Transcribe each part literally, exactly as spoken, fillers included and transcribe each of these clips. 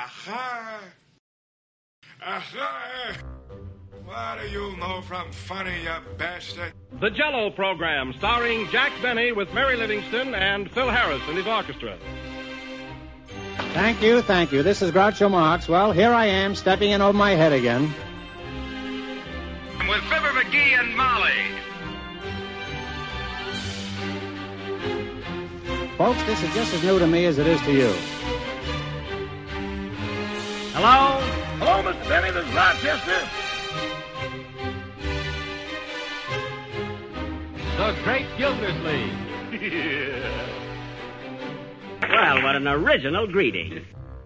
Aha! Aha! What do you know from funny, you bastard? The Jell-O Program, starring Jack Benny with Mary Livingston and Phil Harris and his orchestra. Thank you, thank you. This is Groucho Marx. Well, here I am, stepping in over my head again. With Fibber McGee and Molly. Folks, this is just as new to me as it is to you. Hello? Hello, Mister Benny, this is Rochester. The Great Gildersleeve. Yeah. Well, what an original greeting.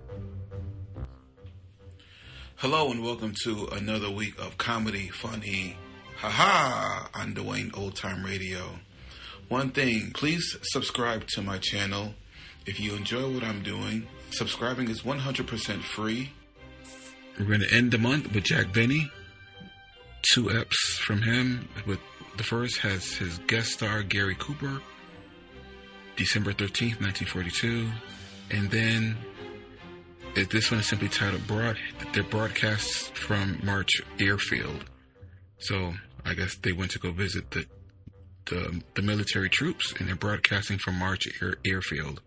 Hello and welcome to another week of comedy, funny, haha, on Dwayne Old Time Radio. One thing, please subscribe to my channel. If you enjoy what I'm doing, subscribing is one hundred percent free. We're going to end the month with Jack Benny. Two eps from him. With the first has his guest star Gary Cooper, December thirteenth, nineteen forty-two. And then this one is simply titled Broad. They're broadcasts from March Airfield. So I guess they went to go visit the the, the military troops, and they're broadcasting from March Air, Airfield.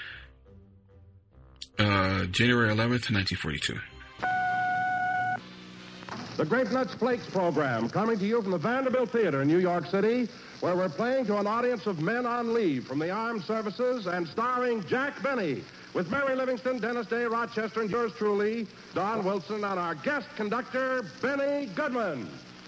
Uh, January eleventh, nineteen forty-two. The Great Nuts Flakes program, coming to you from the Vanderbilt Theater in New York City, where we're playing to an audience of men on leave from the armed services and starring Jack Benny, with Mary Livingston, Dennis Day, Rochester, and yours truly, Don Wilson, and our guest conductor, Benny Goodman.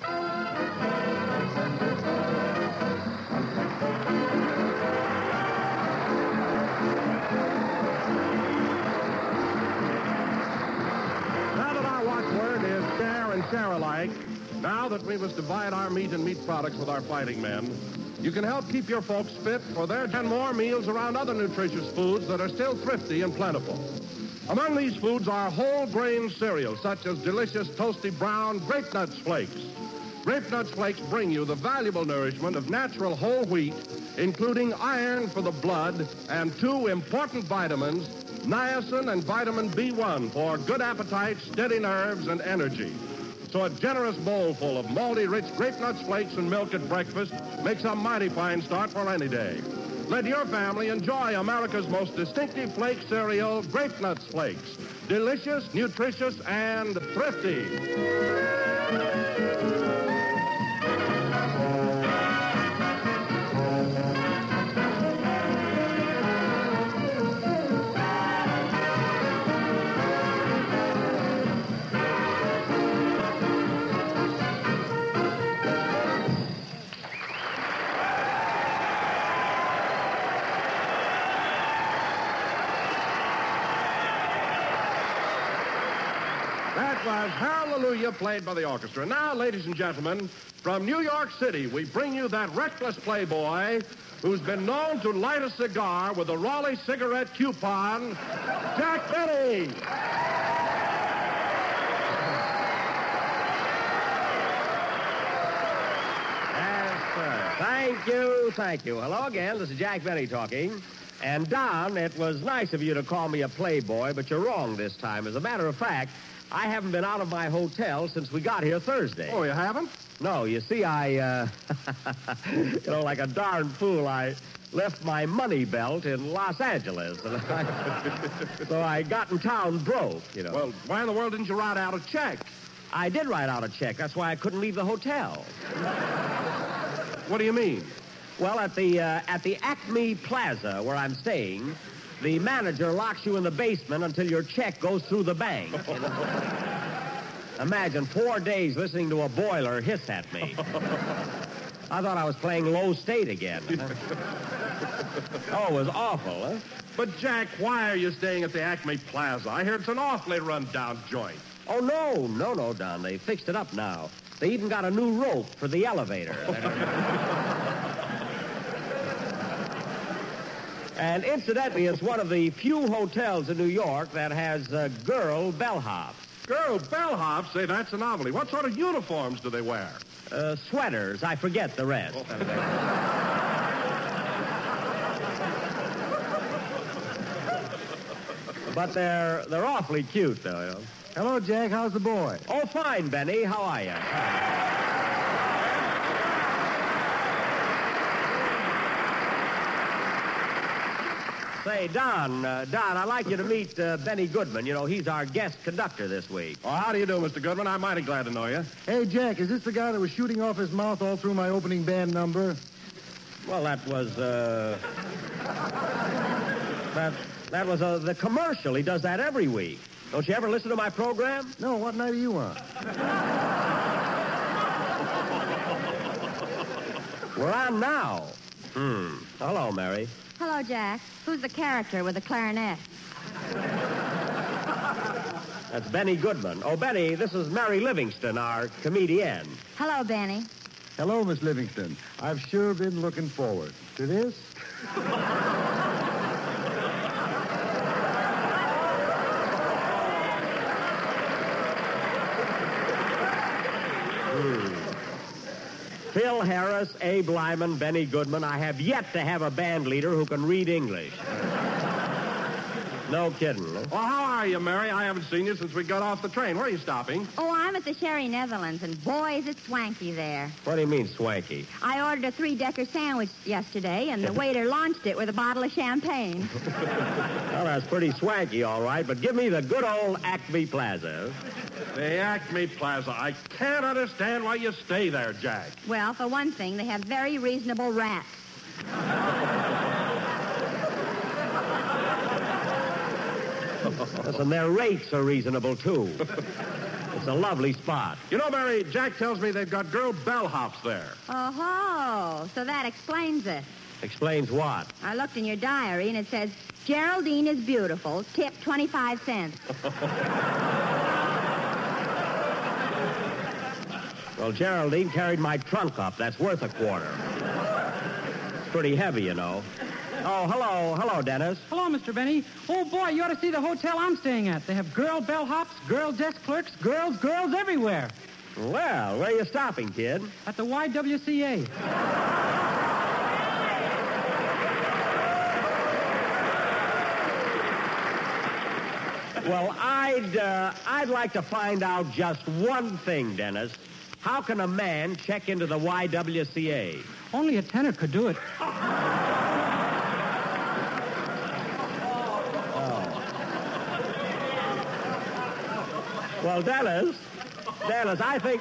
Now that our watchword is share and share alike, now that we must divide our meat and meat products with our fighting men, you can help keep your folks fit for their ten more meals around other nutritious foods that are still thrifty and plentiful. Among these foods are whole grain cereals, such as delicious toasty brown Grape Nuts Flakes. Grape Nuts Flakes bring you the valuable nourishment of natural whole wheat, including iron for the blood and two important vitamins, niacin and vitamin B one, for good appetite, steady nerves, and energy. So a generous bowlful of malty, rich Grape Nuts Flakes and milk at breakfast makes a mighty fine start for any day. Let your family enjoy America's most distinctive flake cereal, Grape Nuts Flakes. Delicious, nutritious, and thrifty. That was Hallelujah, played by the orchestra. Now, ladies and gentlemen, from New York City, we bring you that reckless playboy who's been known to light a cigar with a Raleigh cigarette coupon, Jack Benny. Yes, sir. Thank you, thank you. Hello again. This is Jack Benny talking. And, Don, it was nice of you to call me a playboy, but you're wrong this time. As a matter of fact, I haven't been out of my hotel since we got here Thursday. Oh, you haven't? No, you see, I, uh, you know, like a darn fool, I left my money belt in Los Angeles. And I, so I got in town broke, you know. Well, why in the world didn't you write out a check? I did write out a check. That's why I couldn't leave the hotel. What do you mean? Well, at the, uh, at the Acme Plaza where I'm staying, the manager locks you in the basement until your check goes through the bank. You know? Imagine four days listening to a boiler hiss at me. I thought I was playing low state again. Oh, it was awful, huh? But, Jack, why are you staying at the Acme Plaza? I hear it's an awfully run-down joint. Oh, no, no, no, Don. They fixed it up now. They even got a new rope for the elevator. And incidentally, it's one of the few hotels in New York that has a girl bellhop. Girl bellhop? Say, that's a novelty. What sort of uniforms do they wear? Uh, sweaters. I forget the rest. But they're they're awfully cute, though. You know? Hello, Jack. How's the boy? Oh, fine, Benny. How are you? Say, Don, uh, Don, I'd like you to meet uh, Benny Goodman. You know, he's our guest conductor this week. Oh, how do you do, Mister Goodman? I'm mighty glad to know you. Hey, Jack, is this the guy that was shooting off his mouth all through my opening band number? Well, that was, uh... that, that was uh, the commercial. He does that every week. Don't you ever listen to my program? No, what night are you on? We're on now. Hmm. Hello, Mary. Hello, Jack. Who's the character with the clarinet? That's Benny Goodman. Oh, Benny, this is Mary Livingston, our comedian. Hello, Benny. Hello, Miss Livingston. I've sure been looking forward to this. Phil Harris, Abe Lyman, Benny Goodman. I have yet to have a band leader who can read English. No kidding. Huh? Well, how are you, Mary? I haven't seen you since we got off the train. Where are you stopping? Oh, I'm at the Sherry Netherlands, and boy, is it swanky there. What do you mean, swanky? I ordered a three-decker sandwich yesterday, and the waiter launched it with a bottle of champagne. Well, that's pretty swanky, all right, but give me the good old Acme Plaza. The Acme Plaza. I can't understand why you stay there, Jack. Well, for one thing, they have very reasonable rats. Listen, their rates are reasonable, too. It's a lovely spot. You know, Mary, Jack tells me they've got girl bellhops there. Oh-ho, so that explains it. Explains what? I looked in your diary, and it says, Geraldine is beautiful, tip twenty-five cents. Well, Geraldine carried my trunk up. That's worth a quarter. It's pretty heavy, you know. Oh, hello. Hello, Dennis. Hello, Mister Benny. Oh, boy, you ought to see the hotel I'm staying at. They have girl bellhops, girl desk clerks, girls, girls everywhere. Well, where are you stopping, kid? At the Y W C A. Well, I'd, uh, I'd like to find out just one thing, Dennis. How can a man check into the Y W C A? Only a tenor could do it. Well, Dennis, Dennis, I think...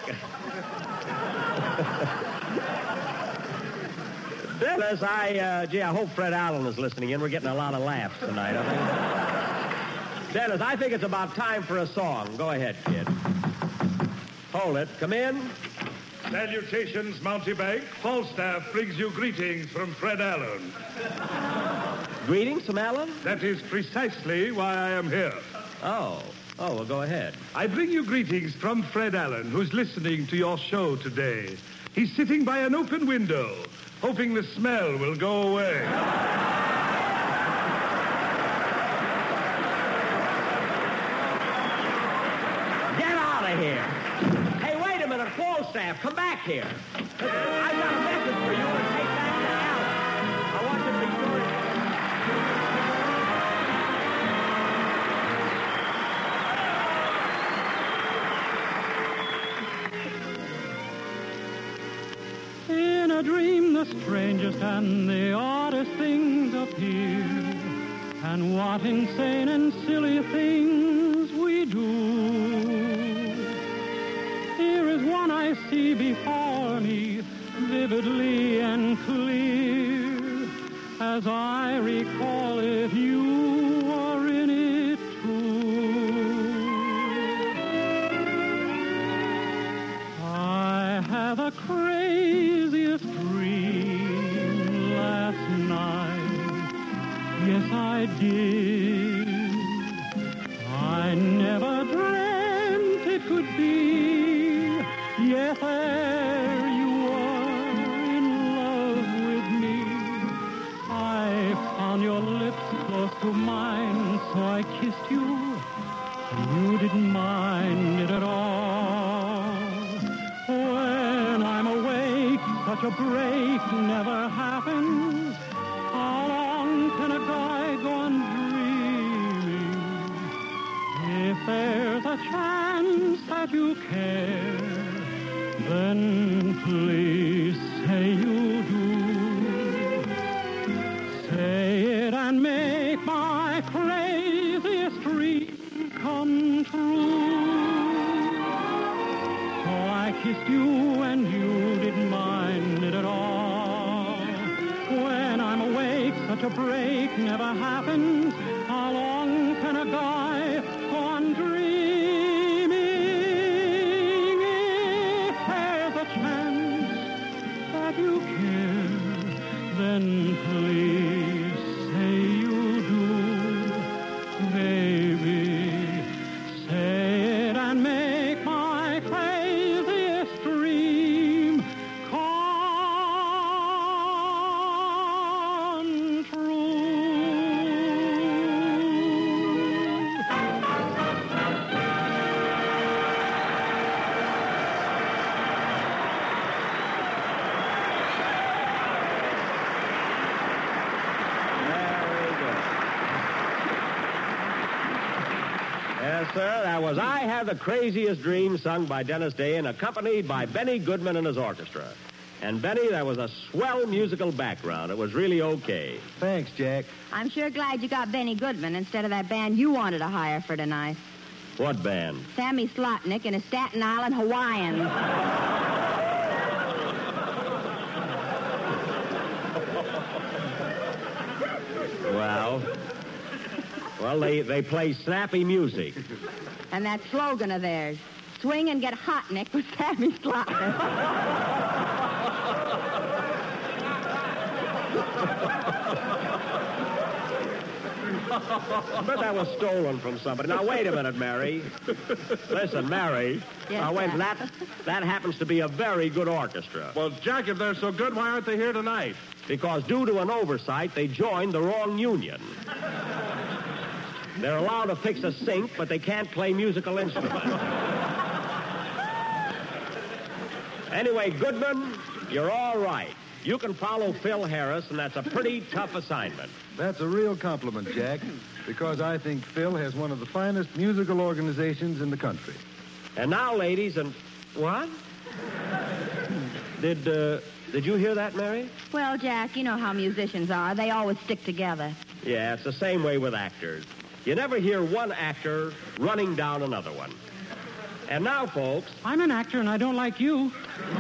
Dennis, I, uh, gee, I hope Fred Allen is listening in. We're getting a lot of laughs tonight, I think. Dennis, I think it's about time for a song. Go ahead, kid. Hold it. Come in. Salutations, Mountebank. Falstaff brings you greetings from Fred Allen. Greetings from Allen? That is precisely why I am here. Oh. Oh, well, go ahead. I bring you greetings from Fred Allen, who's listening to your show today. He's sitting by an open window, hoping the smell will go away. Get out of here. Hey, wait a minute, Falstaff, come back here. I've got a message for you to take back to Allen. I want you to be sure to... In a dream, the strangest and the oddest things appear. And what insane and silly things we do. Here is one I see before me, vividly and clear, as I recall it, you are in it too. I have a craziest dream last night. Yes, I did. I never dreamt it could be. Yes, there you are in love with me. I found your lips close to mine, so I kissed you. You didn't mind it at all. When I'm awake, such a break never happens. How long can a guy go on dreaming there's a chance that you care, then please say you do. Say it and make my craziest dream come true. So I kissed you and you didn't mind it at all. When I'm awake, such a break never happens. How long can a guy go on dreaming? If there's a chance that you care, then please say you do. Baby, say it and make my craziest dream come true. Yes, sir, that was I Have the Craziest Dream, sung by Dennis Day and accompanied by Benny Goodman and his orchestra. And, Benny, that was a swell musical background. It was really okay. Thanks, Jack. I'm sure glad you got Benny Goodman instead of that band you wanted to hire for tonight. What band? Sammy Slotnick and his Staten Island Hawaiians. Well, well, they, they play snappy music. And that slogan of theirs, swing and get hot, Nick, with Sammy Slotnick. But that was stolen from somebody. Now, wait a minute, Mary. Listen, Mary. Yes, now, wait, sir. that, that happens to be a very good orchestra. Well, Jack, if they're so good, why aren't they here tonight? Because due to an oversight, they joined the wrong union. They're allowed to fix a sink, but they can't play musical instruments. Anyway, Goodman, you're all right. You can follow Phil Harris, and that's a pretty tough assignment. That's a real compliment, Jack, because I think Phil has one of the finest musical organizations in the country. And now, ladies, and what? Did uh, did you hear that, Mary? Well, Jack, you know how musicians are. They always stick together. Yeah, it's the same way with actors. You never hear one actor running down another one. And now, folks... I'm an actor and I don't like you.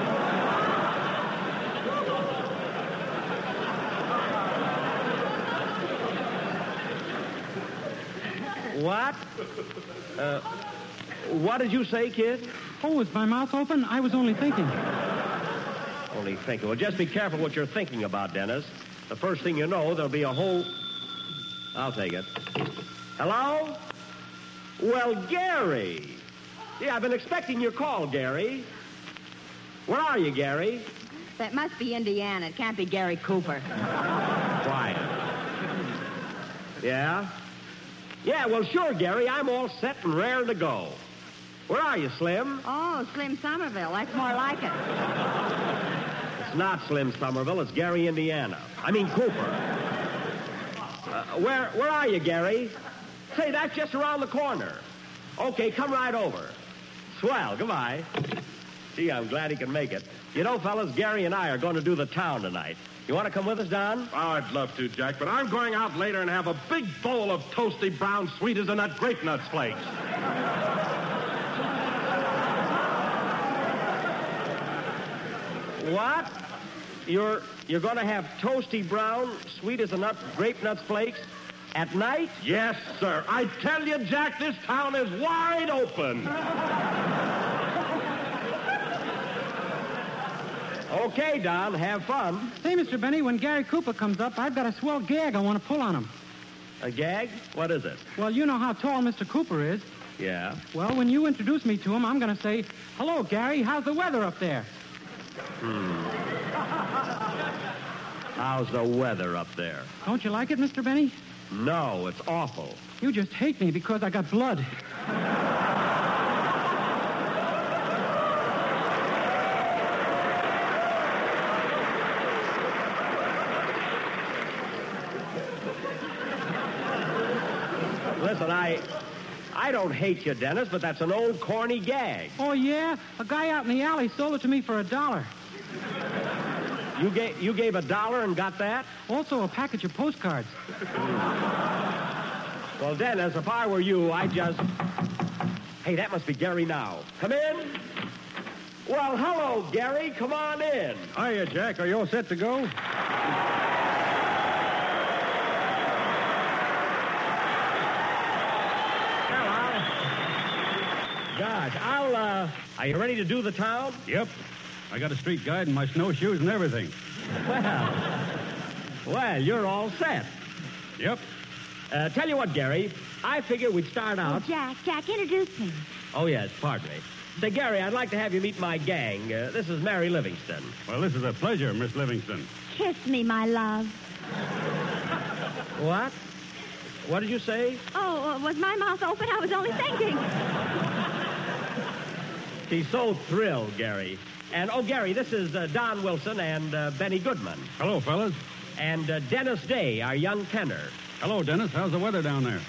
What? Uh, what did you say, kid? Oh, is my mouth open? I was only thinking. Only thinking. Well, just be careful what you're thinking about, Dennis. The first thing you know, there'll be a whole... I'll take it. Hello? Well, Gary. Yeah, I've been expecting your call, Gary. Where are you, Gary? That must be Indiana. It can't be Gary Cooper. Quiet. Yeah? Yeah, well, sure, Gary. I'm all set and raring to go. Where are you, Slim? Oh, Slim Somerville. That's more like it. It's not Slim Somerville. It's Gary, Indiana. I mean, Cooper. Uh, where, where are you, Gary? Say, that's just around the corner. Okay, come right over. Swell. Goodbye. Gee, I'm glad he can make it. You know, fellas, Gary and I are going to do the town tonight. You want to come with us, Don? Oh, I'd love to, Jack, but I'm going out later and have a big bowl of toasty brown sweet as a nut grape nuts flakes. What? You're you're going to have toasty brown, sweet as a nut, grape nuts flakes at night? Yes, sir. I tell you, Jack, this town is wide open. Okay, Don, have fun. Say, Mister Benny, when Gary Cooper comes up, I've got a swell gag I want to pull on him. A gag? What is it? Well, you know how tall Mister Cooper is. Yeah. Well, when you introduce me to him, I'm going to say, hello, Gary, how's the weather up there? Hmm. How's the weather up there? Don't you like it, Mister Benny? No, it's awful. You just hate me because I got blood. Listen, I I don't hate you, Dennis, but that's an old corny gag. Oh, yeah? A guy out in the alley sold it to me for a dollar. You gave you gave a dollar and got that? Also a package of postcards. Well, Dennis, if I were you, I'd just... Hey, that must be Gary now. Come in. Well, hello, Gary. Come on in. Hiya, Jack. Are you all set to go? Gosh, I'll, uh... Are you ready to do the town? Yep. I got a street guide and my snowshoes and everything. Well, well, you're all set. Yep. Uh, tell you what, Gary, I figure we'd start Oh, out... Jack, Jack, introduce me. Oh, yes, pardon me. Say, Gary, I'd like to have you meet my gang. Uh, this is Mary Livingston. Well, this is a pleasure, Miss Livingston. Kiss me, my love. What? What did you say? Oh, uh, was my mouth open? I was only thinking. She's so thrilled, Gary. And, oh, Gary, this is uh, Don Wilson and uh, Benny Goodman. Hello, fellas. And uh, Dennis Day, our young tenor. Hello, Dennis. How's the weather down there?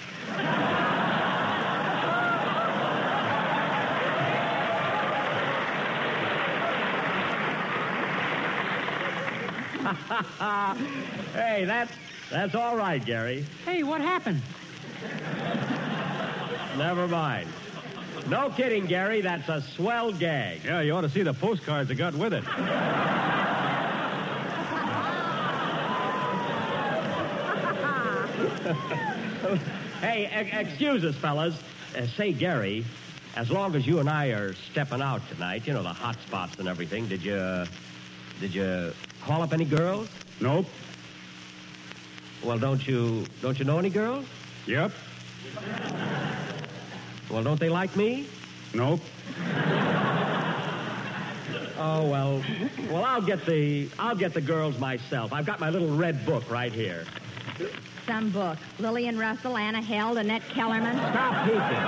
Hey, that's, that's all right, Gary. Hey, what happened? Never mind. No kidding, Gary. That's a swell gag. Yeah, you ought to see the postcards that got with it. Hey, e- excuse us, fellas. Uh, say, Gary, as long as you and I are stepping out tonight, you know, the hot spots and everything, did you, uh, did you call up any girls? Nope. Well, don't you, don't you know any girls? Yep. Well, don't they like me? Nope. Oh, well, well, I'll get the, I'll get the girls myself. I've got my little red book right here. Some book. Lillian Russell, Anna Held, Annette Kellerman. Stop peeking.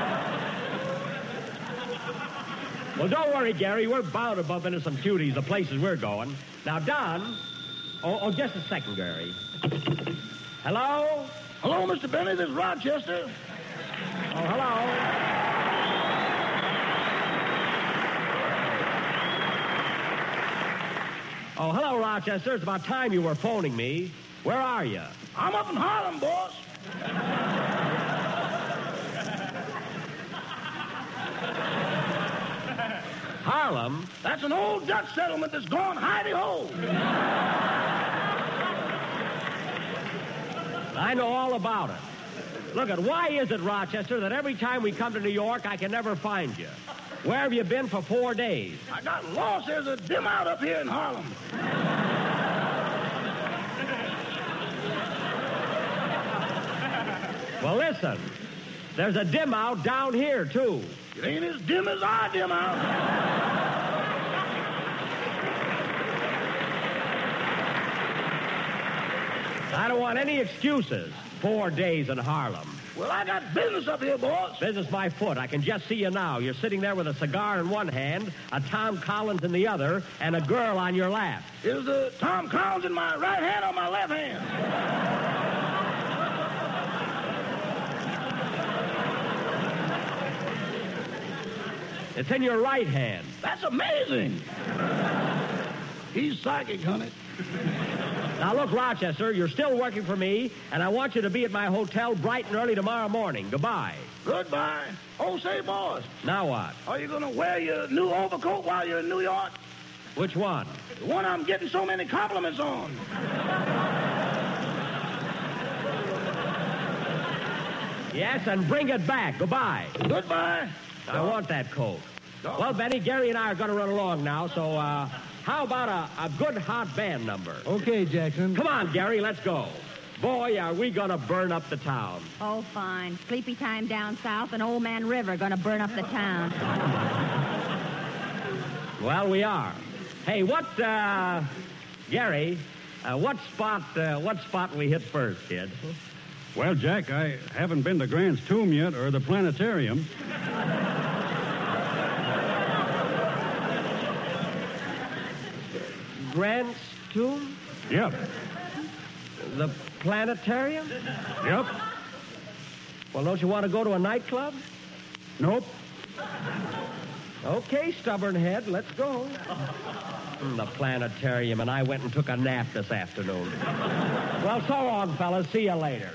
Well, don't worry, Gary. We're bound to bump into some cuties, the places we're going. Now, Don... Oh, oh, just a second, Gary. Hello? Hello, Mister Benny. This is Rochester. Oh, hello. Oh, hello, Rochester. It's about time you were phoning me. Where are you? I'm up in Harlem, boss. Harlem? That's an old Dutch settlement that's gone hidey-ho. I know all about it. Look, at why is it, Rochester, that every time we come to New York, I can never find you? Where have you been for four days? I got lost. There's a dim out up here in Harlem. Well, listen. There's a dim out down here, too. It ain't as dim as our dim out. I don't want any excuses. Four days in Harlem. Well, I got business up here, boss. Business by foot. I can just see you now. You're sitting there with a cigar in one hand, a Tom Collins in the other, and a girl on your lap. Is the Tom Collins in my right hand or my left hand? It's in your right hand. That's amazing. He's psychic, honey. Now, look, Rochester, you're still working for me, and I want you to be at my hotel bright and early tomorrow morning. Goodbye. Goodbye. Oh, say, boss. Now what? Are you going to wear your new overcoat while you're in New York? Which one? The one I'm getting so many compliments on. Yes, and bring it back. Goodbye. Goodbye. I want that coat. Well, Benny, Gary and I are going to run along now, so uh, how about a, a good hot band number? Okay, Jackson. Come on, Gary, let's go. Boy, are we going to burn up the town. Oh, fine. Sleepy time down south and Old Man River going to burn up the town. Well, we are. Hey, what, uh, Gary, uh, what spot, uh, what spot we hit first, kid? Well, Jack, I haven't been to Grant's Tomb yet or the planetarium. Grant's Tomb? Yep. The planetarium? Yep. Well, don't you want to go to a nightclub? Nope. Okay, stubborn head, let's go. The planetarium, and I went and took a nap this afternoon. Well, so long, fellas. See you later.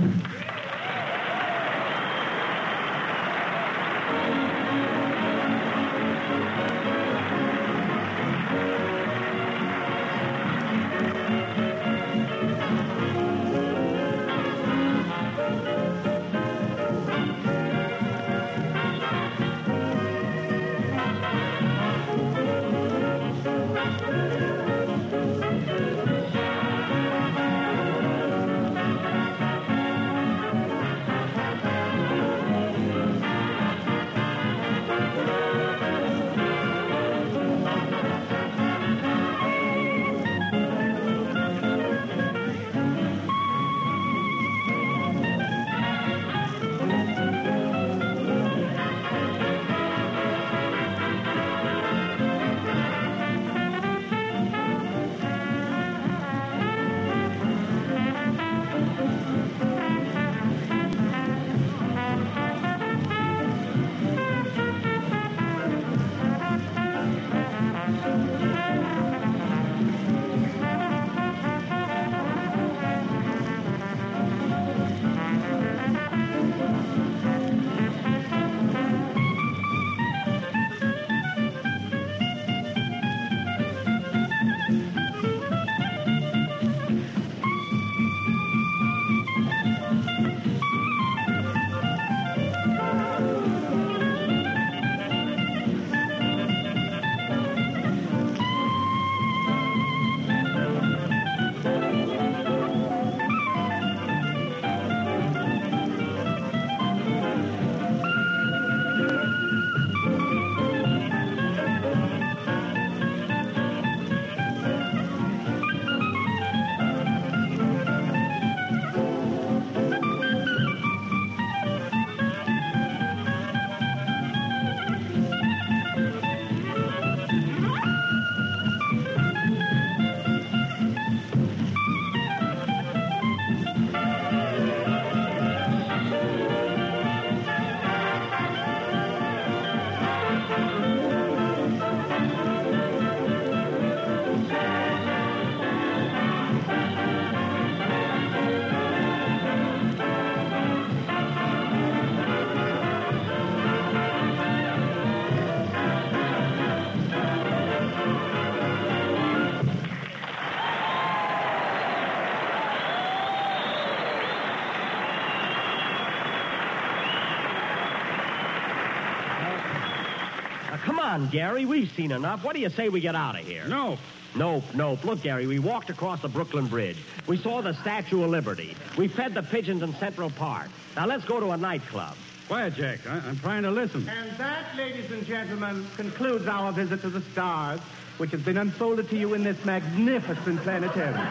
Come on, Gary. We've seen enough. What do you say we get out of here? No. Nope, nope. Look, Gary, we walked across the Brooklyn Bridge. We saw the Statue of Liberty. We fed the pigeons in Central Park. Now let's go to a nightclub. Quiet, Jack. I- I'm trying to listen. And that, ladies and gentlemen, concludes our visit to the stars, which has been unfolded to you in this magnificent planetarium.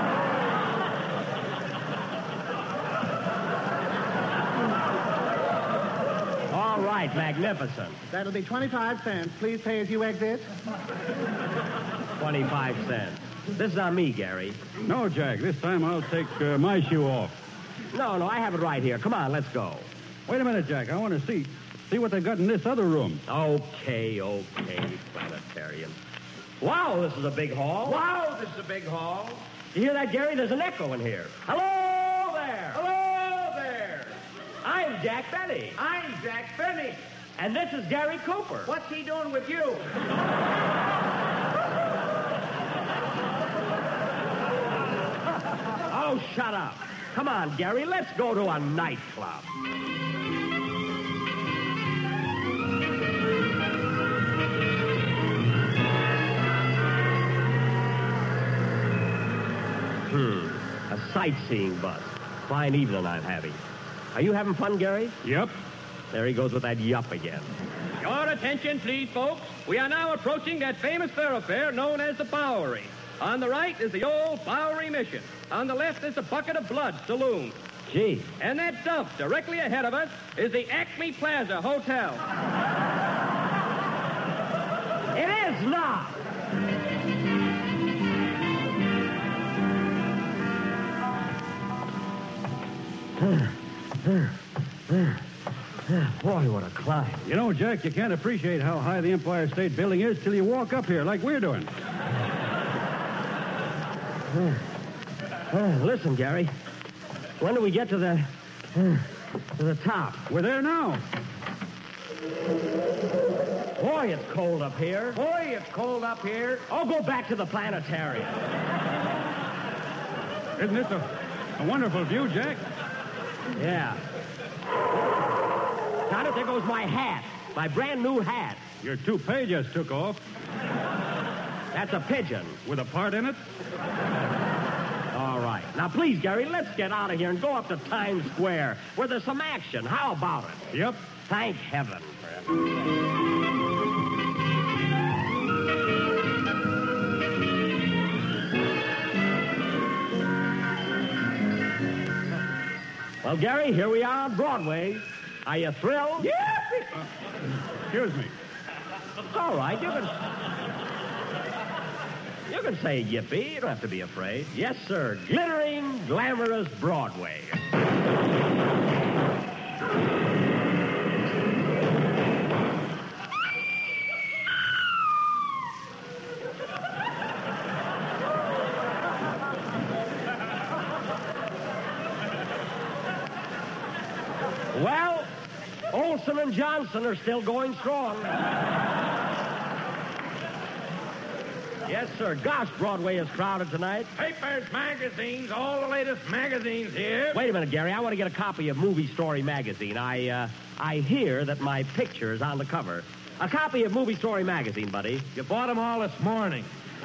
All right, magnificent. That'll be twenty-five cents. Please pay as you exit. twenty-five cents. This is on me, Gary. No, Jack. This time I'll take uh, my shoe off. No, no, I have it right here. Come on, let's go. Wait a minute, Jack. I want to see see what they got in this other room. Okay, okay, planetarium. Wow, this is a big hall. Wow, this is a big hall. You hear that, Gary? There's an echo in here. Hello there. Hello there. I'm Jack Benny. I'm Jack Benny. And this is Gary Cooper. What's he doing with you? Oh, shut up. Come on, Gary, let's go to a nightclub. Hmm, a sightseeing bus. Fine evening I'm having. Are you having fun, Gary? Yep. There he goes with that yup again. Your attention, please, folks. We are now approaching that famous thoroughfare known as the Bowery. On the right is the old Bowery Mission. On the left is the Bucket of Blood Saloon. Gee. And that dump directly ahead of us is the Acme Plaza Hotel. It is not. Boy, what a climb. You know, Jack, you can't appreciate how high the Empire State Building is till you walk up here like we're doing. Uh, uh, listen, Gary. When do we get to the uh, to the top? We're there now. Boy, it's cold up here. Boy, it's cold up here. I'll go back to the planetarium. Isn't this a, a wonderful view, Jack? Yeah. Got it? There goes my hat. My brand new hat. Your toupee just took off. That's a pigeon. With a part in it? All right. Now, please, Gary, let's get out of here and go up to Times Square where there's some action. How about it? Yep. Thank heaven for it. Well, Gary, here we are on Broadway. Are you thrilled? Yeah. Uh, excuse me. It's all right. You can... You can say yippee. You don't have to be afraid. Yes, sir. Glittering, glamorous Broadway. Well, Olson and Johnson are still going strong. Yes, sir. Gosh, Broadway is crowded tonight. Papers, magazines, all the latest magazines here. Wait a minute, Gary. I want to get a copy of Movie Story magazine. I, uh, I hear that my picture is on the cover. A copy of Movie Story magazine, buddy. You bought them all this morning.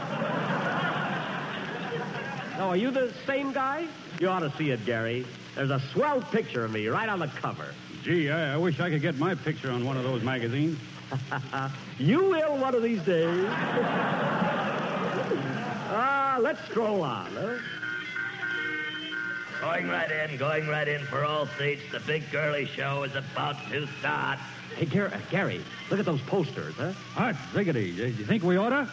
Oh, are you the same guy? You ought to see it, Gary. There's a swell picture of me right on the cover. Gee, I, I wish I could get my picture on one of those magazines. You will one of these days. Ah, uh, let's stroll on, huh? Going right in, going right in for all seats. The big girly show is about to start. Hey, Gary, uh, Gary, look at those posters, huh? Hot ziggity. You think we oughta?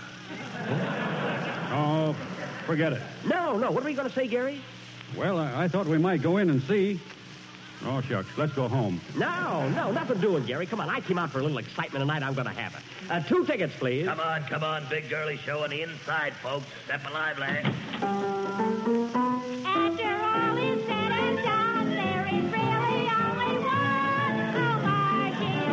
Oh, forget it. No, no. What are we going to say, Gary? Well, I, I thought we might go in and see. Oh, shucks. Let's go home. No, no, nothing doing, Gary. Come on, I came out for a little excitement tonight. I'm going to have it. Uh, two tickets, please. Come on, come on. Big girly show on the inside, folks. Step lively. After all is said and done, there is really only one. Oh, Margie,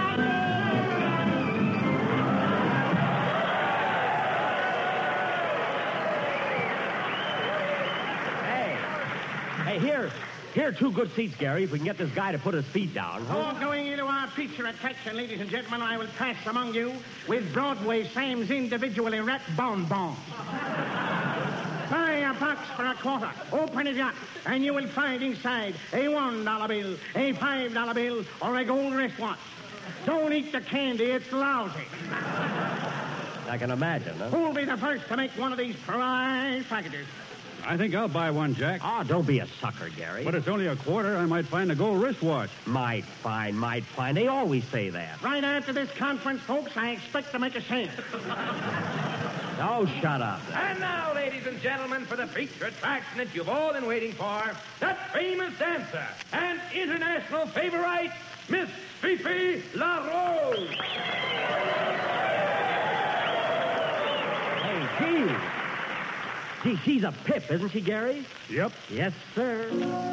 Hey, hey, here. Here are two good seats, Gary, if we can get this guy to put his feet down. Huh? Before going into our feature attraction, ladies and gentlemen, I will pass among you with Broadway Sam's individually wrapped bonbons. Buy a box for a quarter. Open it up, and you will find inside a one dollar bill, a five dollar bill, or a gold wristwatch. Don't eat the candy. It's lousy. I can imagine, huh? Who'll be the first to make one of these prize packages? I think I'll buy one, Jack. Oh, don't be a sucker, Gary. But it's only a quarter. I might find a gold wristwatch. Might find, might find. They always say that. Right after this conference, folks, I expect to make a sale. Oh, shut up. And now, ladies and gentlemen, for the feature attraction that you've all been waiting for, that famous dancer and international favorite, Miss Fifi LaRose. Hey, gee. Gee, she's a pip, isn't she, Gary? Yep. Yes, sir.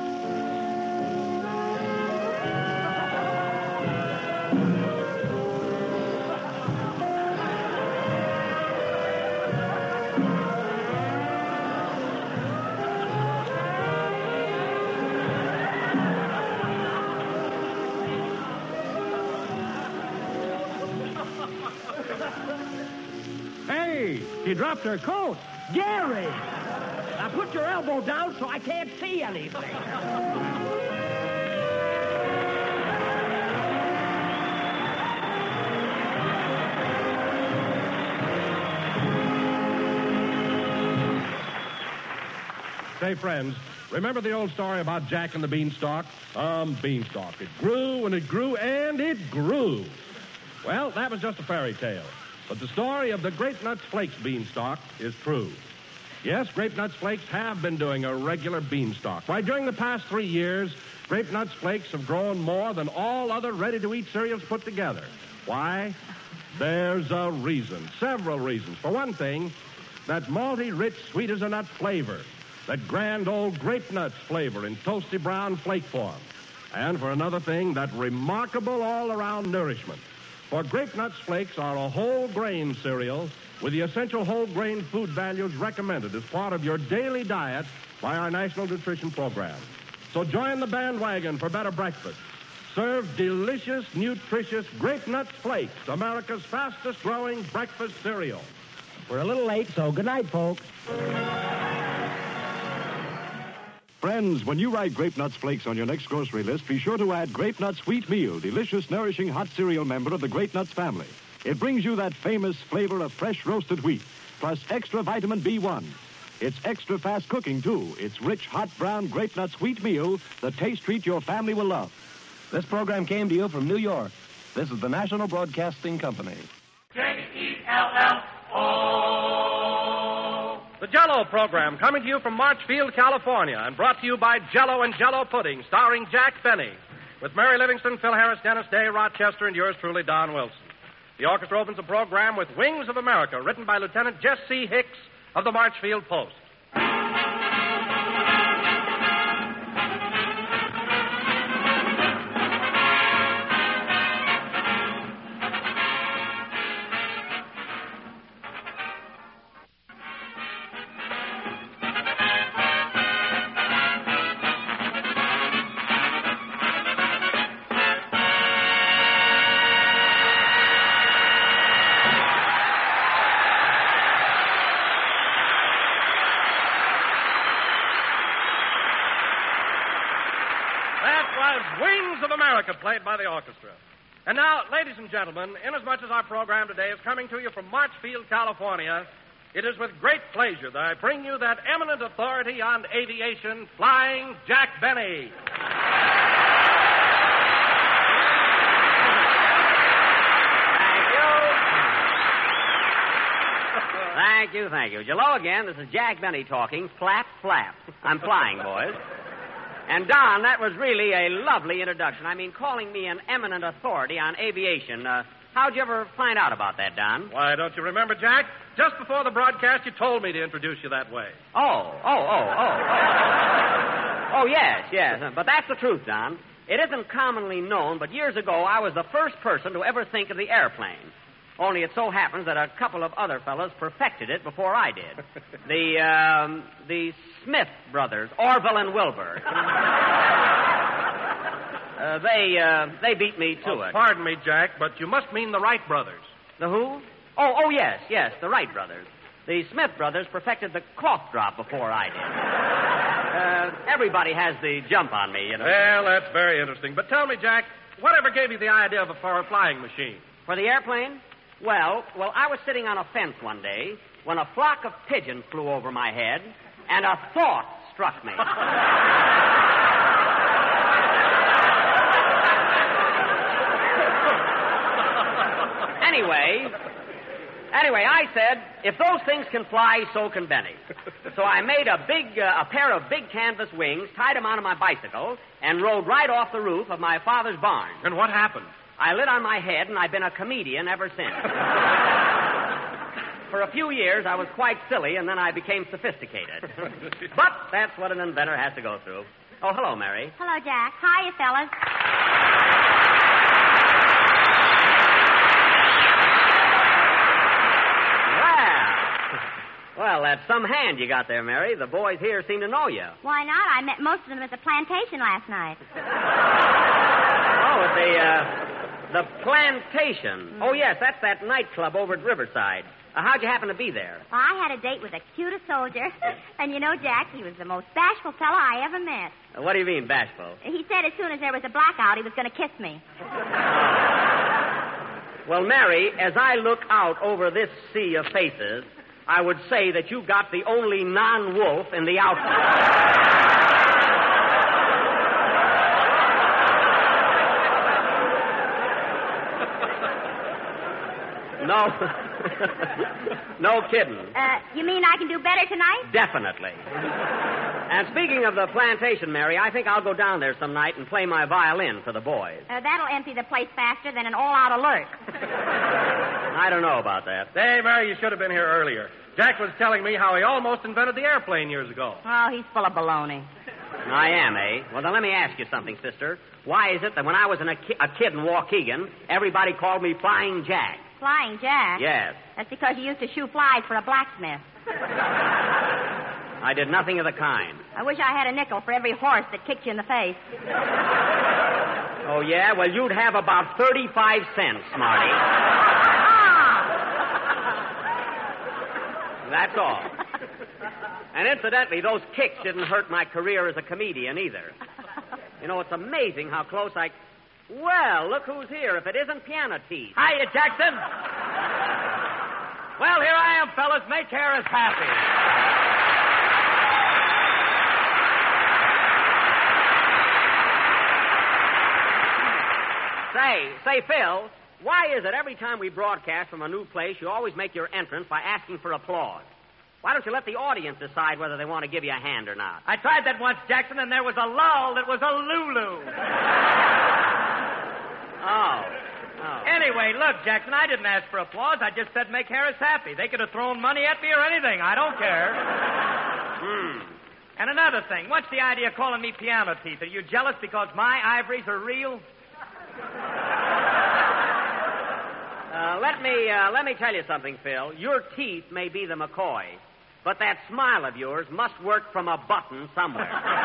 Hey, she dropped her coat. Gary! Now put your elbow down so I can't see anything. Say, friends, remember the old story about Jack and the Beanstalk? Um, Beanstalk. It grew and it grew and it grew. Well, that was just a fairy tale. But the story of the Grape Nuts Flakes beanstalk is true. Yes, Grape Nuts Flakes have been doing a regular beanstalk. Why, during the past three years, Grape Nuts Flakes have grown more than all other ready-to-eat cereals put together. Why? There's a reason, several reasons. For one thing, that malty, rich, sweet-as-a-nut flavor, that grand old Grape Nuts flavor in toasty brown flake form. And for another thing, that remarkable all-around nourishment. For Grape Nuts Flakes are a whole grain cereal with the essential whole grain food values recommended as part of your daily diet by our National Nutrition Program. So join the bandwagon for better breakfast. Serve delicious, nutritious Grape Nuts Flakes, America's fastest-growing breakfast cereal. We're a little late, so good night, folks. Friends, when you write Grape Nuts Flakes on your next grocery list, be sure to add Grape Nuts Wheat Meal, delicious, nourishing hot cereal member of the Grape Nuts family. It brings you that famous flavor of fresh roasted wheat, plus extra vitamin B one. It's extra fast cooking, too. It's rich, hot, brown Grape Nuts Wheat Meal, the taste treat your family will love. This program came to you from New York. This is the National Broadcasting Company. J E L L O. The Jell-O program coming to you from Marchfield, California, and brought to you by Jell-O and Jell-O Pudding, starring Jack Benny, with Mary Livingston, Phil Harris, Dennis Day, Rochester, and yours truly, Don Wilson. The orchestra opens the program with Wings of America, written by Lieutenant Jesse Hicks of the Marchfield Post. Played by the orchestra. And now, ladies and gentlemen, inasmuch as our program today is coming to you from Marchfield, California, it is with great pleasure that I bring you that eminent authority on aviation, Flying Jack Benny. Thank you, thank you. Hello again. This is Jack Benny talking. Flap, flap. I'm flying, boys. And, Don, that was really a lovely introduction. I mean, calling me an eminent authority on aviation. Uh, how'd you ever find out about that, Don? Why, don't you remember, Jack? Just before the broadcast, you told me to introduce you that way. Oh, oh, oh, oh. Oh, yes, yes. But that's the truth, Don. It isn't commonly known, but years ago, I was the first person to ever think of the airplane. Only it so happens that a couple of other fellows perfected it before I did. The, um, the Smith brothers, Orville and Wilbur. uh, they, uh, they beat me to oh, it. Pardon me, Jack, but you must mean the Wright brothers. The who? Oh, oh, yes, yes, the Wright brothers. The Smith brothers perfected the cough drop before I did. uh, everybody has the jump on me, you know. Well, that's very interesting. But tell me, Jack, whatever gave you the idea of a, for a flying machine? For the airplane? Well, well, I was sitting on a fence one day when a flock of pigeons flew over my head, and a thought struck me. anyway, anyway, I said, if those things can fly, so can Benny. So I made a big, uh, a pair of big canvas wings, tied them onto my bicycle, and rode right off the roof of my father's barn. And what happened? I lit on my head, and I've been a comedian ever since. For a few years, I was quite silly, and then I became sophisticated. But that's what an inventor has to go through. Oh, hello, Mary. Hello, Jack. Hiya, fellas. Well, that's some hand you got there, Mary. The boys here seem to know you. Why not? I met most of them at the plantation last night. Oh, at the, uh, the plantation. Mm. Oh, yes, that's that nightclub over at Riverside. Uh, how'd you happen to be there? Well, I had a date with the cutest soldier. And you know, Jack, he was the most bashful fellow I ever met. Uh, what do you mean, bashful? He said as soon as there was a blackout, he was going to kiss me. Well, Mary, as I look out over this sea of faces, I would say that you got the only non-wolf in the outfit. No. No kidding. Uh, you mean I can do better tonight? Definitely. And speaking of the plantation, Mary, I think I'll go down there some night and play my violin for the boys. Uh, that'll empty the place faster than an all-out alert. I don't know about that. Hey, Mary, you should have been here earlier. Jack was telling me how he almost invented the airplane years ago. Oh, he's full of baloney. I am, eh? Well, then let me ask you something, sister. Why is it that when I was in a, ki- a kid in Waukegan, everybody called me Flying Jack? Flying Jack? Yes. That's because you used to shoe flies for a blacksmith. I did nothing of the kind. I wish I had a nickel for every horse that kicked you in the face. Oh, yeah? Well, you'd have about thirty-five cents, Smarty. That's all. And incidentally, those kicks didn't hurt my career as a comedian either. You know, it's amazing how close I... Well, look who's here, if it isn't Piano Teeth. Hiya, Jackson. Well, here I am, fellas. Make Harris happy. Say, say, Phil, why is it every time we broadcast from a new place, you always make your entrance by asking for applause? Why don't you let the audience decide whether they want to give you a hand or not? I tried that once, Jackson, and there was a lull that was a Lulu. Oh. oh. Anyway, look, Jackson, I didn't ask for applause. I just said make Harris happy. They could have thrown money at me or anything. I don't care. Hmm. And another thing, what's the idea of calling me Piano Teeth? Are you jealous because my ivories are real? Uh, let me uh, let me tell you something, Phil. Your teeth may be the McCoy, but that smile of yours must work from a button somewhere.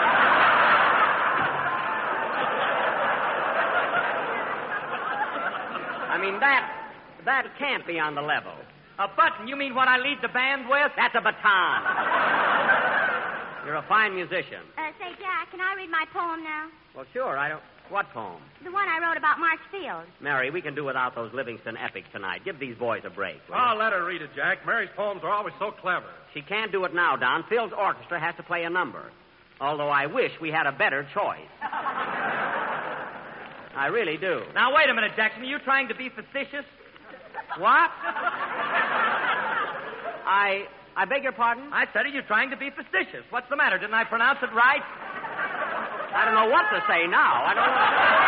I mean, that that can't be on the level. A button? You mean what I lead the band with? That's a baton. You're a fine musician. Uh, say, Jack, can I read my poem now? Well, sure. I don't... What poem? The one I wrote about Marshfield. Mary, we can do without those Livingston epics tonight. Give these boys a break. Oh, let her read it, Jack. Mary's poems are always so clever. She can't do it now, Don. Phil's orchestra has to play a number. Although I wish we had a better choice. I really do. Now, wait a minute, Jackson. Are you trying to be facetious? What? I... I beg your pardon? I said, are you trying to be facetious? What's the matter? Didn't I pronounce it right? I don't know what to say now. I don't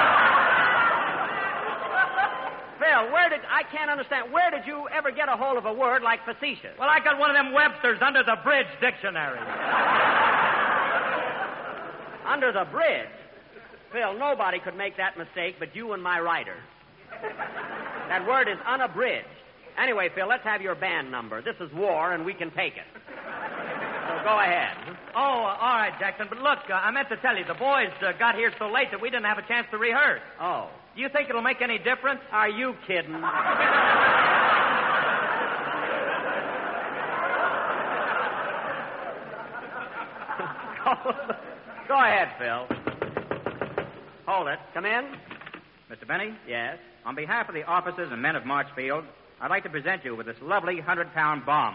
know. Phil, where did... I can't understand. Where did you ever get a hold of a word like facetious? Well, I got one of them Webster's under the bridge dictionary. Under the bridge? Phil, nobody could make that mistake but you and my writer. That word is unabridged. Anyway, Phil, let's have your band number. This is war, and we can take it. So go ahead. Oh, uh, all right, Jackson. But look, uh, I meant to tell you, the boys uh, got here so late that we didn't have a chance to rehearse. Oh. Do you think it'll make any difference? Are you kidding? Go ahead, Phil. Hold it. Come in. Mister Benny? Yes? On behalf of the officers and men of Marchfield, I'd like to present you with this lovely hundred-pound bomb.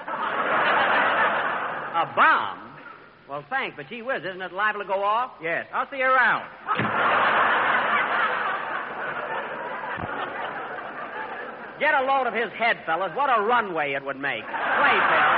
A bomb? Well, thanks, but gee whiz, isn't it liable to go off? Yes, I'll see you around. Get a load of his head, fellas. What a runway it would make. Play, Phil.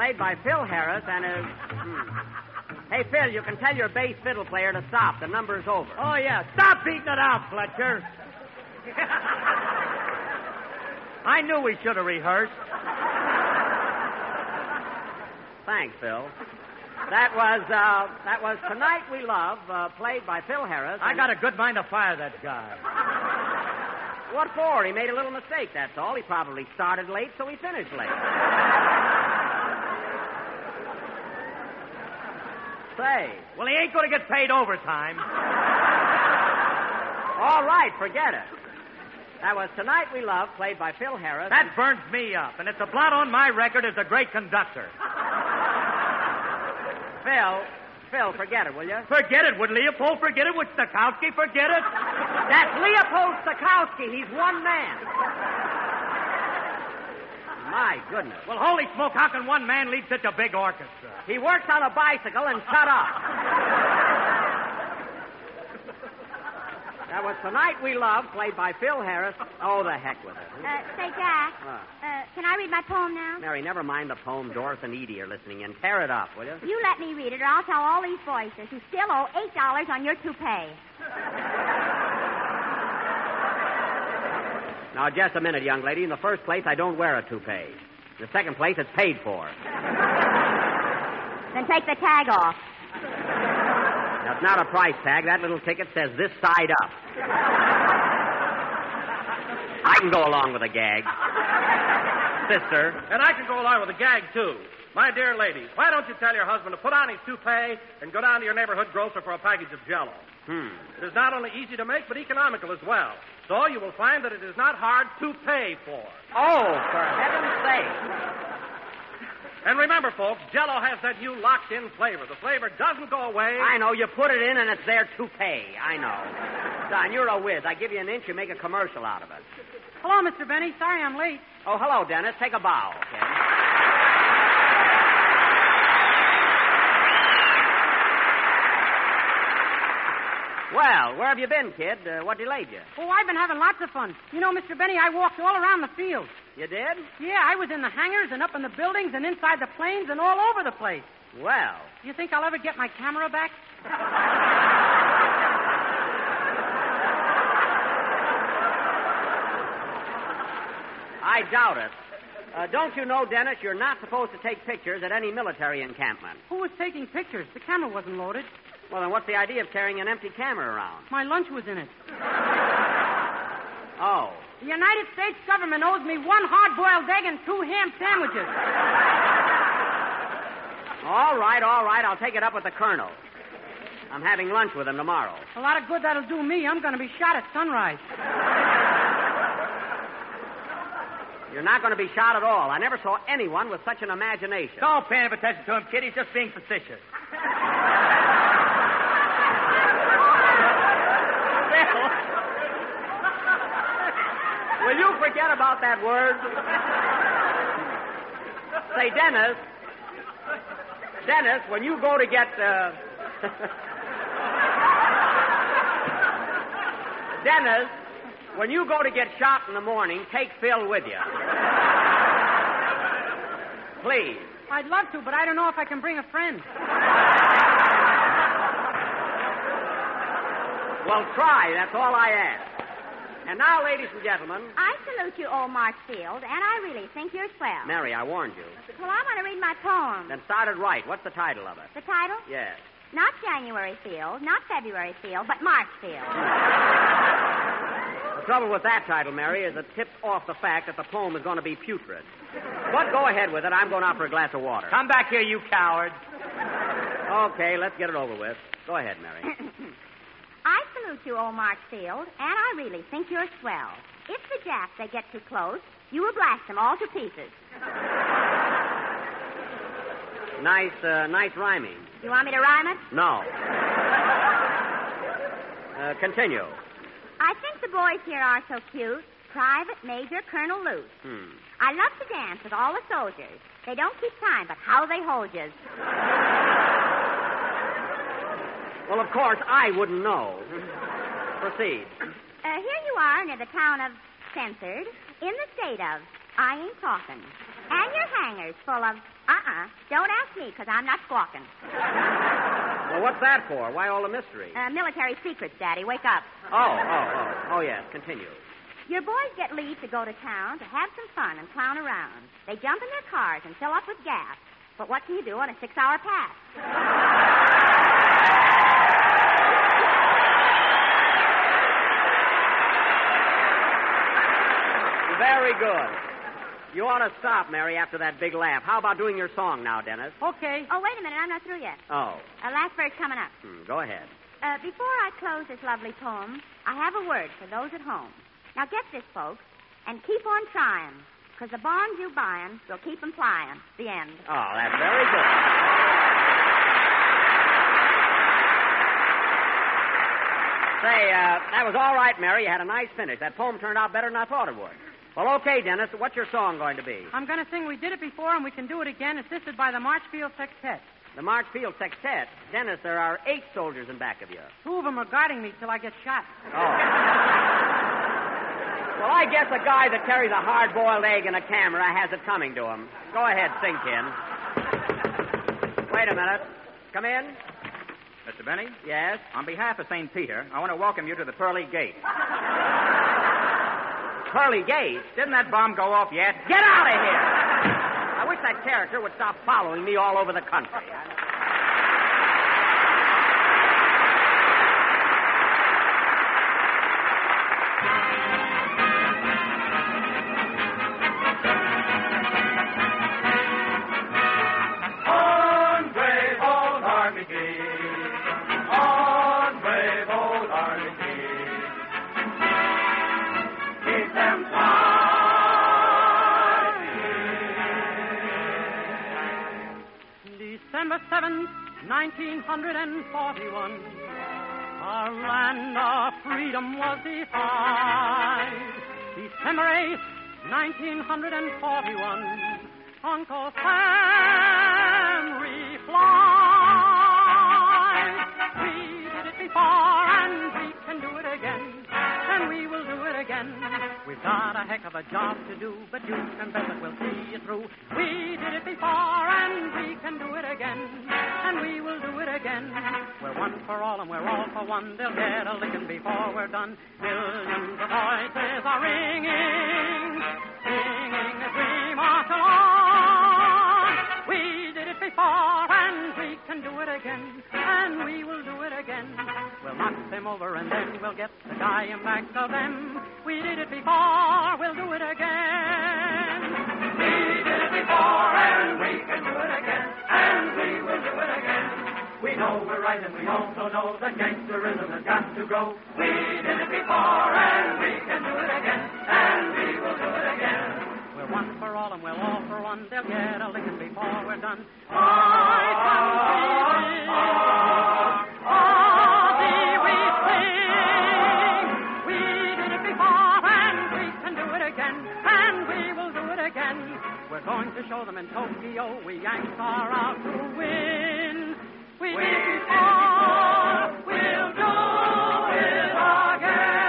played by Phil Harris and his... Hmm. Hey, Phil, you can tell your bass fiddle player to stop. The number's over. Oh, yeah. Stop beating it out, Fletcher. I knew we should have rehearsed. Thanks, Phil. That was, uh, that was Tonight We Love, uh, played by Phil Harris. I got a good mind to fire that guy. What for? He made a little mistake, that's all. He probably started late, so he finished late. Say. Well, he ain't going to get paid overtime. All right, forget it. That was Tonight We Love, played by Phil Harris. That burns me up, and it's a blot on my record as a great conductor. Phil, Phil, forget it, will you? Forget it. Would Leopold forget it? Would Stokowski forget it? That's Leopold Stokowski. He's one man. My goodness. Well, holy smoke, how can one man lead such a big orchestra? He works on a bicycle and shut up. That was Tonight We Love, played by Phil Harris. Oh, the heck with it. Uh, say, Jack, What? uh, can I read my poem now? Mary, never mind the poem. Doris and Edie are listening in. Tear it up, will you? You let me read it, or I'll tell all these voices who still owe eight dollars on your toupee. Now, just a minute, young lady. In the first place, I don't wear a toupee. In the second place, it's paid for. Then take the tag off. That's not a price tag. That little ticket says this side up. I can go along with a gag. Sister. And I can go along with a gag, too. My dear ladies, why don't you tell your husband to put on his toupee and go down to your neighborhood grocer for a package of Jell-O? Hmm. It is not only easy to make, but economical as well. So you will find that it is not hard to pay for. Oh, for heaven's sake. And remember, folks, Jell-O has that new locked-in flavor. The flavor doesn't go away. I know. You put it in and it's there to pay. I know. Don, you're a whiz. I give you an inch, you make a commercial out of it. Hello, Mister Benny. Sorry I'm late. Oh, hello, Dennis. Take a bow, okay? Well, where have you been, kid? Uh, what delayed you? Oh, I've been having lots of fun. You know, Mister Benny, I walked all around the field. You did? Yeah, I was in the hangars and up in the buildings and inside the planes and all over the place. Well. Do you think I'll ever get my camera back? I doubt it. Uh, don't you know, Dennis, you're not supposed to take pictures at any military encampment. Who was taking pictures? The camera wasn't loaded. Well, then what's the idea of carrying an empty camera around? My lunch was in it. Oh. The United States government owes me one hard-boiled egg and two ham sandwiches. All right, all right. I'll take it up with the colonel. I'm having lunch with him tomorrow. A lot of good that'll do me. I'm going to be shot at sunrise. You're not going to be shot at all. I never saw anyone with such an imagination. Don't pay any attention to him, kid. He's just being facetious. Will you forget about that word? Say, Dennis. Dennis, when you go to get, uh... Dennis, when you go to get shot in the morning, take Phil with you. Please. I'd love to, but I don't know if I can bring a friend. Well, try. That's all I ask. And now, ladies and gentlemen... I salute you, old Marchfield, and I really think you're swell. Mary, I warned you. Well, I want to read my poem. Then start it right. What's the title of it? The title? Yes. Not January Field, not February Field, but March Field. The trouble with that title, Mary, is it tips off the fact that the poem is going to be putrid. But go ahead with it. I'm going out for a glass of water. Come back here, you coward. Okay, let's get it over with. Go ahead, Mary. I salute you, old Marchfield, and I really think you're swell. If the Japs, they get too close, you will blast them all to pieces. Nice, uh, nice rhyming. You want me to rhyme it? No. Uh, continue. I think the boys here are so cute. Private, Major, Colonel Luce. Hmm. I love to dance with all the soldiers. They don't keep time, but how they hold you. Well, of course, I wouldn't know. Proceed. Uh, here you are near the town of Censored, in the state of I ain't talking. And your hanger's full of... Uh-uh. Don't ask me, because I'm not squawking. Well, what's that for? Why all the mystery? Uh, military secrets, Daddy. Wake up. Oh, oh, oh. Oh, yes. Continue. Your boys get leave to go to town to have some fun and clown around. They jump in their cars and fill up with gas. But what can you do on a six-hour pass? Very good. You ought to stop, Mary, after that big laugh. How about doing your song now, Dennis? Okay. Oh, wait a minute. I'm not through yet. Oh. Uh, last verse coming up. Hmm, go ahead. Uh, before I close this lovely poem, I have a word for those at home. Now get this, folks, and keep on trying, because the bonds you buying will keep 'em flying. The end. Oh, that's very good. Say, uh, that was all right, Mary. You had a nice finish. That poem turned out better than I thought it would. Well, okay, Dennis, what's your song going to be? I'm going to sing We Did It Before and We Can Do It Again, assisted by the Marchfield Sextet. The Marchfield Sextet? Dennis, there are eight soldiers in back of you. Two of them are guarding me till I get shot. Oh. Well, I guess a guy that carries a hard-boiled egg and a camera has it coming to him. Go ahead, sing, Ken. Wait a minute. Come in. Mister Benny? Yes? On behalf of Saint Peter, I want to welcome you to the Pearly Gate. Pearly Gate? Didn't that bomb go off yet? Get out of here! I wish that character would stop following me all over the country. On brave old Army Gate, on brave old Army Gate, keep them December seventh, nineteen forty-one, our land of freedom was defied. December eighth, nineteen forty-one, Uncle Sam replied. We did it before and we can do it again, and we will do it again. We've got a heck of a job to do, but you can bet that we'll see it through. We did it before and we can do it again, and we will do it again. We're one for all and we're all for one. They'll get a licking before we're done. Millions of voices are ringing, singing as we march along. We did it before and we can do it again, and we will do it again. We'll knock them over and then we'll get the guy in back of them. We did it before, we'll do it again. We did it before and we can do it again, and we will do it again. We know we're right and we also know that gangsterism has got to go. We did it before and we can do it again, and we will do it again. We're one for all and we're all for one. They'll get a licking before we're done. Oh, oh, oh, oh, see we sing. We did it before and we can do it again, and we will do it again. We're going to show them in Tokyo we Yanks are out to win. We did it before, we'll do it again.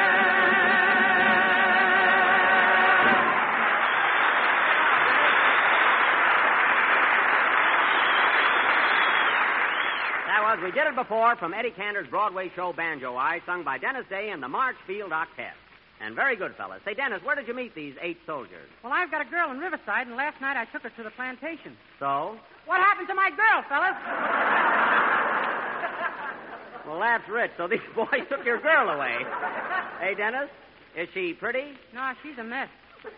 That was We Did It Before from Eddie Cantor's Broadway show Banjo Eye, sung by Dennis Day and the Marchfield Octet. And very good, fellas. Say, Dennis, where did you meet these eight soldiers? Well, I've got a girl in Riverside, and last night I took her to the plantation. So? What happened to my girl, fellas? Well, that's rich. So these boys took your girl away. Hey, Dennis, is she pretty? No, she's a mess.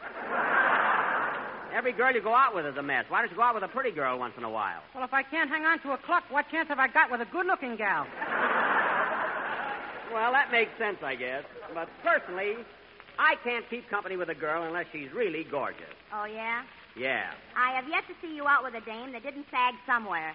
Every girl you go out with is a mess. Why don't you go out with a pretty girl once in a while? Well, if I can't hang on to a cluck, what chance have I got with a good-looking gal? Well, that makes sense, I guess. But personally, I can't keep company with a girl unless she's really gorgeous. Oh, yeah? Yeah. I have yet to see you out with a dame that didn't sag somewhere.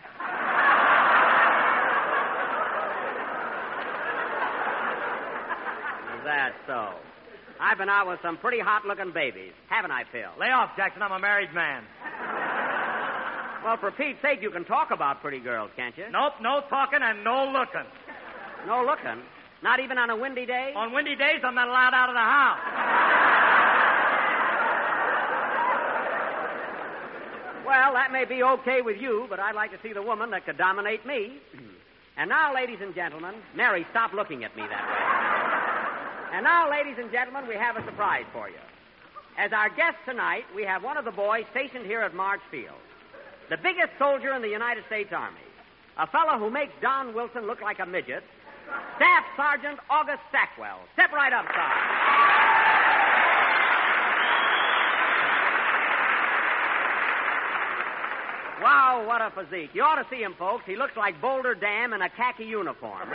Is that so? I've been out with some pretty hot-looking babies, haven't I, Phil? Lay off, Jackson. I'm a married man. Well, for Pete's sake, you can talk about pretty girls, can't you? Nope, no talking and no looking. No looking? Not even on a windy day? On windy days, I'm not allowed out of the house. Well, that may be okay with you, but I'd like to see the woman that could dominate me. And now, ladies and gentlemen, Mary, stop looking at me that way. And now, ladies and gentlemen, we have a surprise for you. As our guest tonight, we have one of the boys stationed here at Marchfield, the biggest soldier in the United States Army, a fellow who makes Don Wilson look like a midget, Staff Sergeant August Stackwell. Step right up, Sergeant. Wow, what a physique. You ought to see him, folks. He looks like Boulder Dam in a khaki uniform.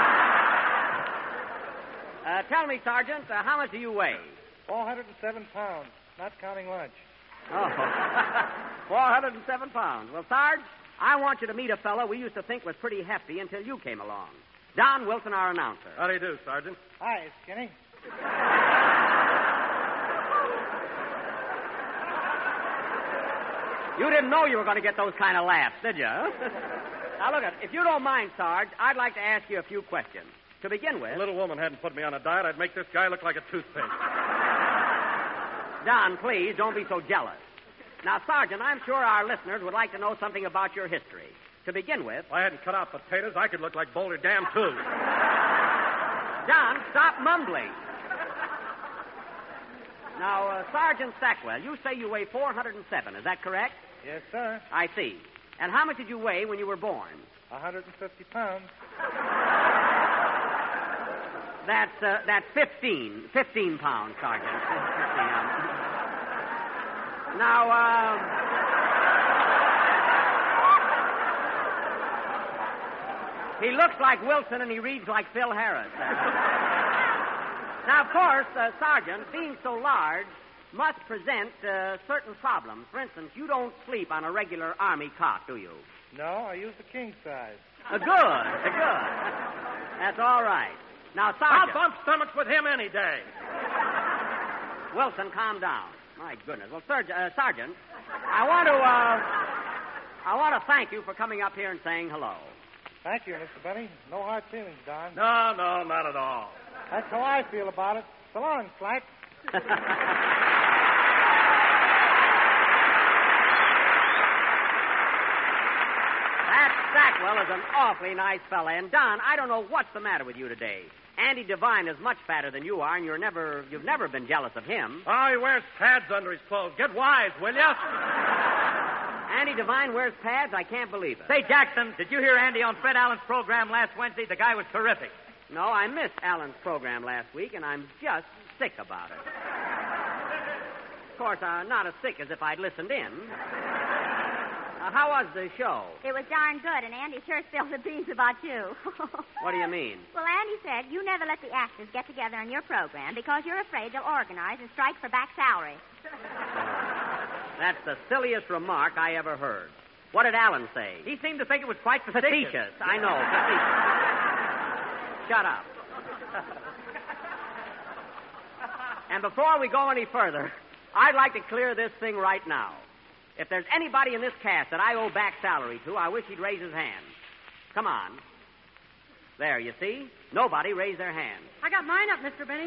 uh, tell me, Sergeant, uh, how much do you weigh? four hundred seven pounds, not counting lunch. Oh, four hundred seven pounds. Well, Sarge, I want you to meet a fellow we used to think was pretty hefty until you came along. Don Wilson, our announcer. How do you do, Sergeant? Hi, Skinny. You didn't know you were going to get those kind of laughs, did you? Now, look, if you don't mind, Sarge, I'd like to ask you a few questions. To begin with... If the little woman hadn't put me on a diet, I'd make this guy look like a toothpick. Don, please, don't be so jealous. Now, Sergeant, I'm sure our listeners would like to know something about your history. To begin with... If I hadn't cut out potatoes, I could look like Boulder Dam, too. Don, stop mumbling. Now, uh, Sergeant Stackwell, you say you weigh four hundred seven, is that correct? Yes, sir. I see. And how much did you weigh when you were born? one hundred fifty pounds. That's, uh, that's fifteen. fifteen pounds, Sergeant. fifteen, um... Now, uh... he looks like Wilson and he reads like Phil Harris. Now, of course, uh, Sergeant, being so large, must present uh, certain problems. For instance, you don't sleep on a regular Army cot, do you? No, I use the king size. Uh, good, uh, good. That's all right. Now, Sergeant... I'll bump stomachs with him any day. Wilson, calm down. My goodness. Well, Sir, uh, Sergeant, I want to, uh... I want to thank you for coming up here and saying hello. Thank you, Mister Benny. No hard feelings, Don. No, no, not at all. That's how I feel about it. So long, Slack. Stackwell is an awfully nice fella. And, Don, I don't know what's the matter with you today. Andy Devine is much fatter than you are, and you're never, you've never been jealous of him. Oh, he wears pads under his clothes. Get wise, will you? Andy Devine wears pads? I can't believe it. Say, Jackson, did you hear Andy on Fred Allen's program last Wednesday? The guy was terrific. No, I missed Allen's program last week, and I'm just sick about it. Of course, uh, not as sick as if I'd listened in. Uh, how was the show? It was darn good, and Andy sure spilled the beans about you. What do you mean? Well, Andy said you never let the actors get together on your program because you're afraid they'll organize and strike for back salary. That's the silliest remark I ever heard. What did Allen say? He seemed to think it was quite facetious. Facetious, I know, facetious. Shut up. And before we go any further, I'd like to clear this thing right now. If there's anybody in this cast that I owe back salary to, I wish he'd raise his hand. Come on. There, you see? Nobody raised their hand. I got mine up, Mister Benny.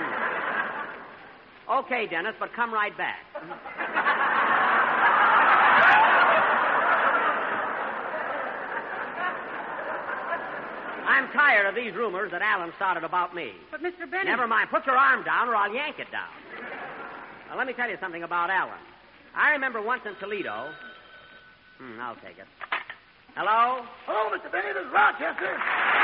Hmm. Okay, Dennis, but come right back. I'm tired of these rumors that Allen started about me. But, Mister Benny... Never mind. Put your arm down or I'll yank it down. Now, let me tell you something about Allen. I remember once in Toledo... Hmm, I'll take it. Hello? Hello, Mister Benny. This is Rochester.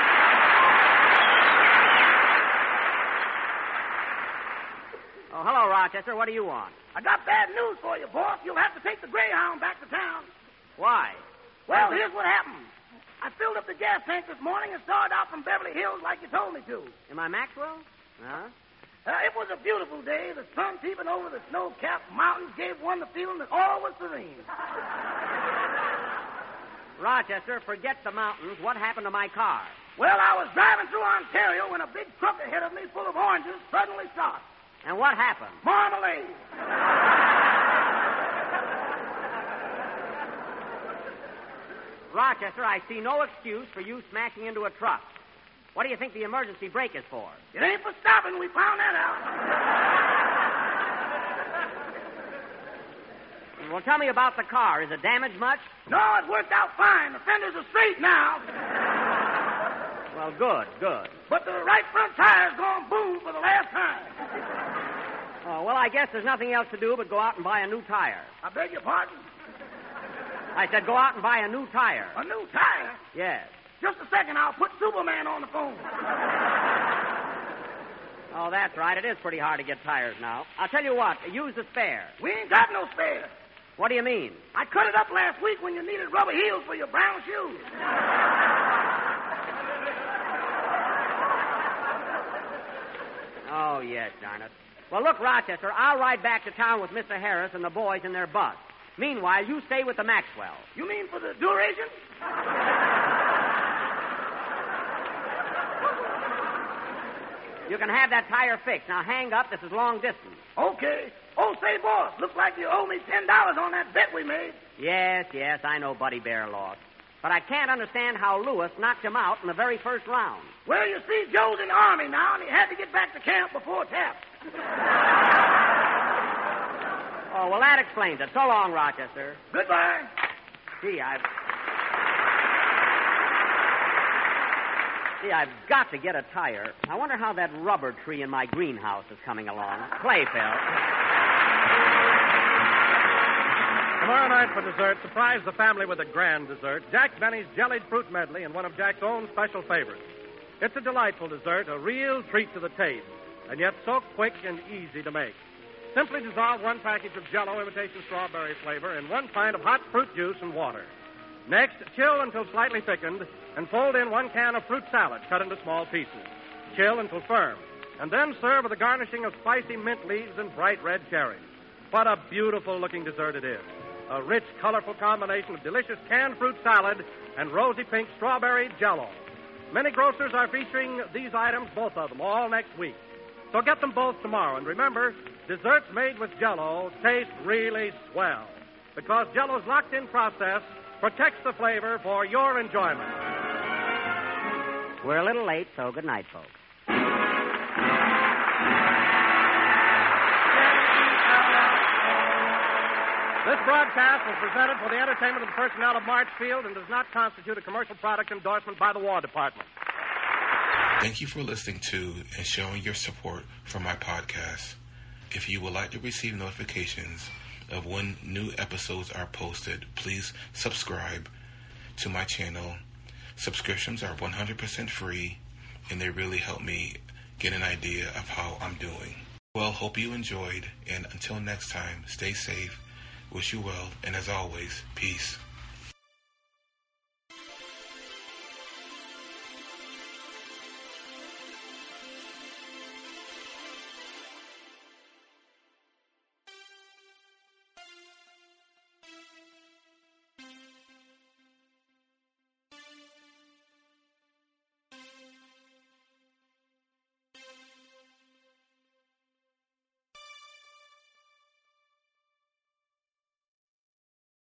Oh, hello, Rochester. What do you want? I got bad news for you, boss. You'll have to take the Greyhound back to town. Why? Well, here's what happened. I filled up the gas tank this morning and started out from Beverly Hills like you told me to. Am I Maxwell? Huh? Uh, it was a beautiful day. The sun peeping over the snow-capped mountains gave one the feeling that all was serene. Rochester, forget the mountains. What happened to my car? Well, I was driving through Ontario when a big truck ahead of me full of oranges suddenly stopped. And what happened? Marmalade. Rochester, I see no excuse for you smashing into a truck. What do you think the emergency brake is for? It ain't for stopping. We found that out. well, tell me about the car. Is it damaged much? No, it worked out fine. The fenders are straight now. Well, good, good. But the right front tire's gone boom for the last time. Oh, well, I guess there's nothing else to do but go out and buy a new tire. I beg your pardon? I said go out and buy a new tire. A new tire? Yes. Just a second, I'll put Superman on the phone. Oh, that's right. It is pretty hard to get tires now. I'll tell you what. Use the spare. We ain't got no spare. What do you mean? I cut it up last week when you needed rubber heels for your brown shoes. Oh, yes, darn it. Well, look, Rochester, I'll ride back to town with Mister Harris and the boys in their bus. Meanwhile, you stay with the Maxwell. You mean for the duration? You can have that tire fixed. Now, hang up. This is long distance. Okay. Oh, say, boss, looks like you owe me ten dollars on that bet we made. Yes, yes, I know Buddy Bear lost. But I can't understand how Lewis knocked him out in the very first round. Well, you see, Joe's in the Army now, and he had to get back to camp before tap. Oh, well, that explains it. So long, Rochester. Goodbye. Gee, I've... Gee, I've got to get a tire. I wonder how that rubber tree in my greenhouse is coming along. Play, Phil. Tomorrow night for dessert, surprise the family with a grand dessert, Jack Benny's Jellied Fruit Medley and one of Jack's own special favorites. It's a delightful dessert, a real treat to the taste, and yet so quick and easy to make. Simply dissolve one package of Jell-O imitation strawberry flavor in one pint of hot fruit juice and water. Next, chill until slightly thickened and fold in one can of fruit salad cut into small pieces. Chill until firm, and then serve with a garnishing of spicy mint leaves and bright red cherries. What a beautiful-looking dessert it is. A rich, colorful combination of delicious canned fruit salad and rosy pink strawberry Jell-O. Many grocers are featuring these items, both of them, all next week. So get them both tomorrow. And remember, desserts made with Jell-O taste really swell, because Jell-O's locked-in process protects the flavor for your enjoyment. We're a little late, so good night, folks. This broadcast was presented for the entertainment of the personnel of Marchfield and does not constitute a commercial product endorsement by the War Department. Thank you for listening to and showing your support for my podcast. If you would like to receive notifications of when new episodes are posted, please subscribe to my channel. Subscriptions are one hundred percent free, and they really help me get an idea of how I'm doing. Well, hope you enjoyed, and until next time, stay safe. Wish you well, and as always, peace.